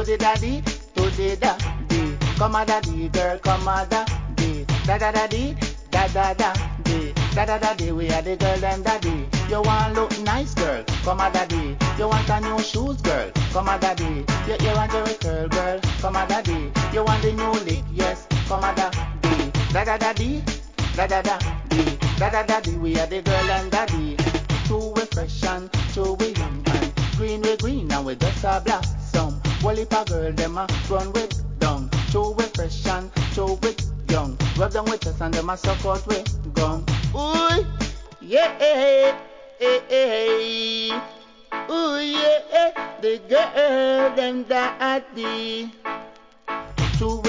the daddy, to the daddy. Come a daddy, girl, come a daddy. Da da daddy, da da daddy. Da da daddy, we are the girl and daddy. You want look nice, girl, come a daddy. You want a new shoes, girl, come a daddy. You want a curl, girl, come a daddy. You want the new lick, yes, come a daddy. Da da daddy, da da daddy. Da da daddy, we are the girl and daddy. True we fresh and true we young and green and we just a blossom. Well if a girl them a run with dung. True we fresh and true we young. Rub them with us and them a suck out with gum. Ooh, yeah, ooh yeah, the girl them daddy. True